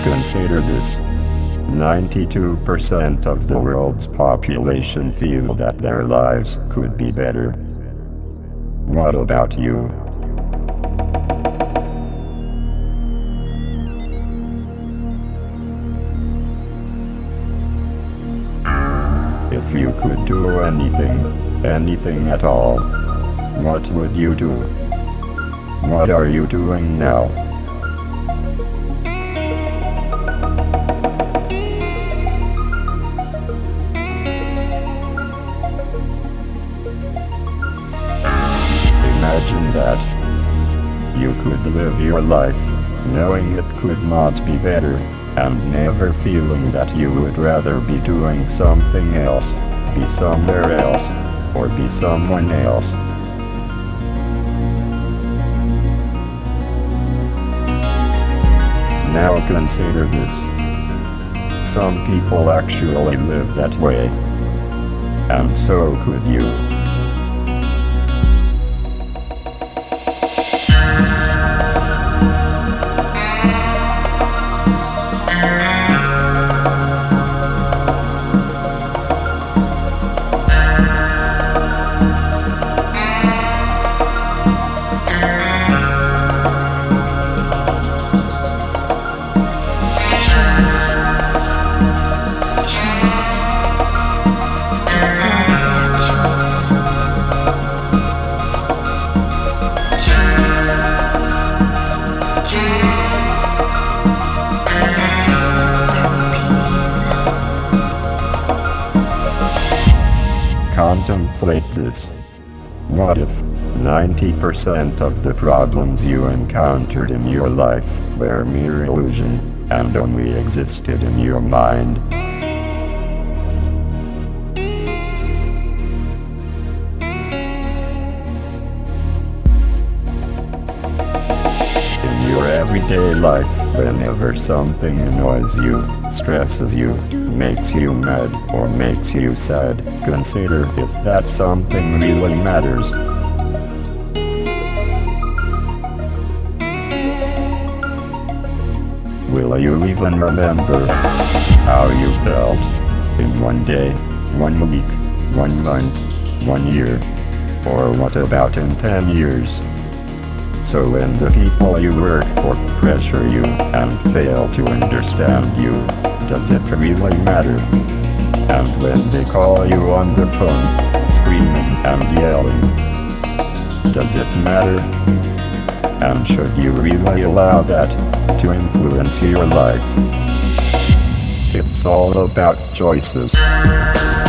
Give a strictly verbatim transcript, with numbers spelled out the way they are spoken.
Consider this. ninety-two percent of the world's population feel that their lives could be better. What about you? If you could do anything, anything at all, what would you do? What are you doing now? Imagine that. You could live your life, knowing it could not be better, and never feeling that you would rather be doing something else, be somewhere else, or be someone else. Now consider this. Some people actually live that way. And so could you. Contemplate this. What if ninety percent of the problems you encountered in your life were mere illusion and only existed in your mind? In your everyday life, whenever something annoys you, stresses you, makes you mad, or makes you sad, consider if that something really matters. Will you even remember how you felt in one day, one week, one month, one year, or what about in ten years? So when the people you work for pressure you and fail to understand you, does it really matter? And when they call you on the phone, screaming and yelling, does it matter? And should you really allow that to influence your life? It's all about choices.